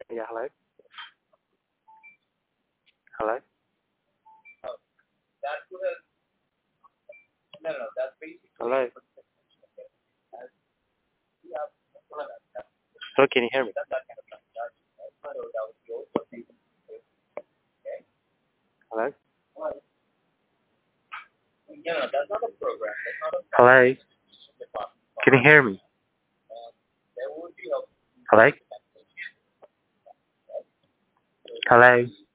Yeah, hello? Hello? Hello? Hello, can you hear me? Hello? Hello? Can you hear me? Hello? Hello?